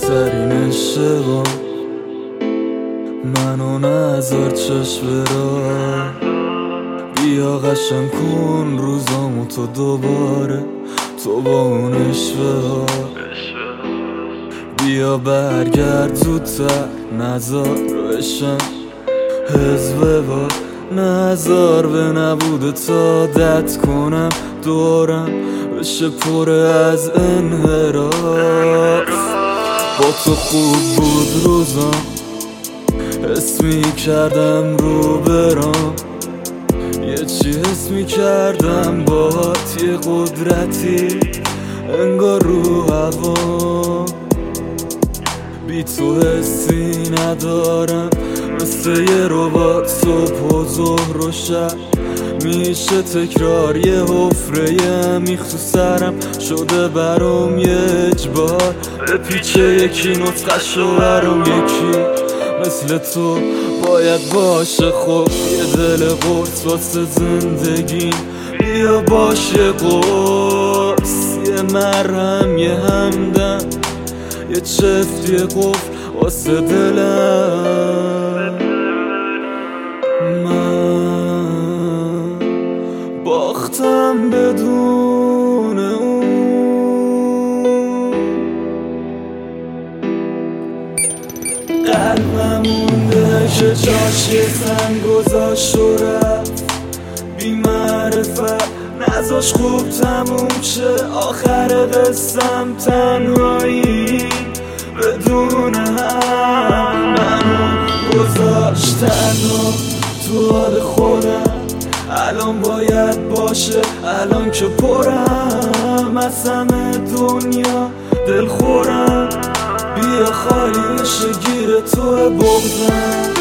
بزرگترین اشتباه منو نذار چشم را. بیا قشنگ کن روزامو تو دوباره، تو با اون اشوه. بیا برگرد زودتر، نذار بشم حزبه با، نذار به نبودت عادت کنم، دورم بشه پر از انحراف. با تو خوب بود روزم، حس میکردم رو برام، یه چی حس میکردم باهات، یه قدرتی انگار رو هوا. بی تو حسی ندارم، مثل یه ربات صبح و ظهر و شب میشه تکرار، یه حفره عمیق تو سرم شده برام یه اجبار. به پیچه یکی نطقشو برام یکی مثل تو باید باشه. خب یه دل قرص واسه زندگی، بیا باشه قرص، یه مرهم، یه همدم، یه چفت، یه قفل واسه دلم. من باختم بدون اون، قلبم مونده که جاش یه زن گذاشت و رفت بی معرفت، نذاش خوب تموم شه آخر قصم تنهایی بدون هم. منو گذاشت تنها تو حال خودم، الان باید باشه، الان که پرم از همه دنیا دلخورم. بیا خالی بشه گیر تو بغضم.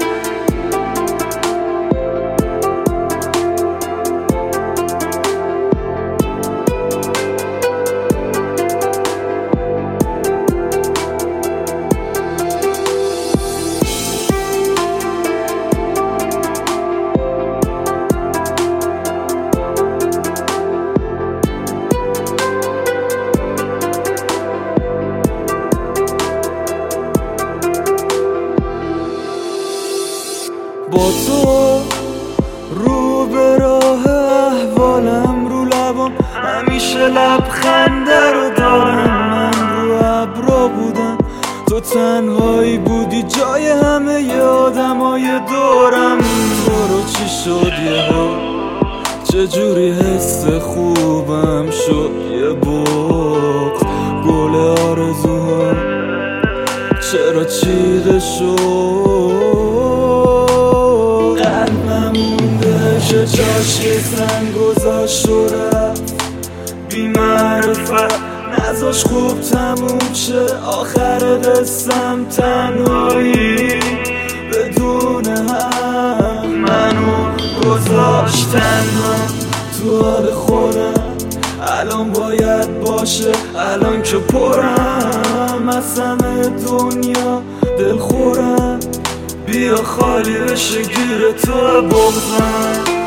با تو رو به راه احوالم، رو لبم همیشه لبخنده رو دارم. من رو ابرا بودم، تو تنهایی بودی جای همه ی آدمای دورم. تو رو چی شد یه ها، چجوری حس خوبم شد یه بغض، گل آرزوها چرا چیده شد. که جاش یه زن گذاشت و رفت بی معرفت، نذاش خوب تموم شه آخر قصم تنهایی بدون هم. منو گذاشت تنها تو حال خودم، الان باید باشه، الان که پرم از همه دنیا دلخورم. بیا خالی بشه گیر تو بغضم.